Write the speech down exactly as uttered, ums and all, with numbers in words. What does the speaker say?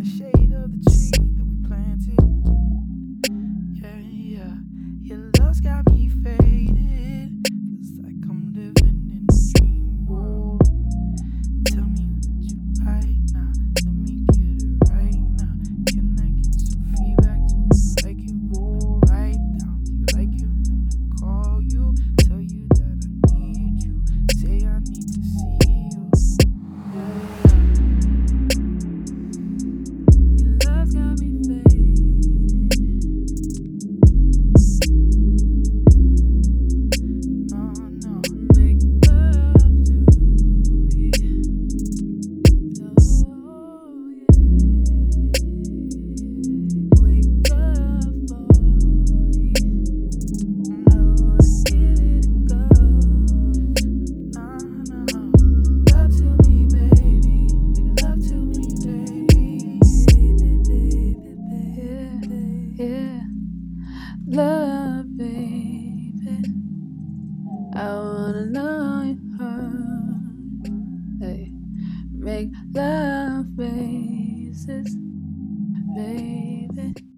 the shade of the tree that we planted. Yeah, yeah. Your love's got me faded. Feels like I'm living in a dream world. Tell me what you like now. Let me get it right now. Can I get some feedback? Do you like it when I write down? Do you like it when I call you? Tell you that I need you. Say I need to see you. Yeah, yeah. Your love's got me faded. No, no, make love to me. Oh, yeah. Wake up for me. I wanna give it a go. No, no. Love to me, baby. Make love to me, baby. Baby, baby, baby. Yeah. Love, baby. I wanna know your heart. Hey, make love faces, baby.